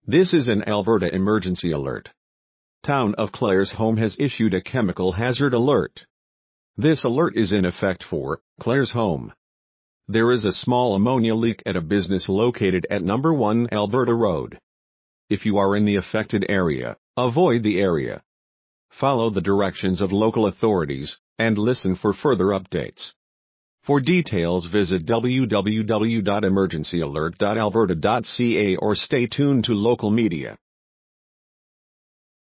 This is an Alberta emergency alert. Town of Claresholm has issued a chemical hazard alert. This alert is in effect for Claresholm. There is a small ammonia leak at a business located at number 1 Alberta Road. If you are in the affected area, avoid the area. Follow the directions of local authorities, and listen for further updates. For details visit www.emergencyalert.alberta.ca or stay tuned to local media.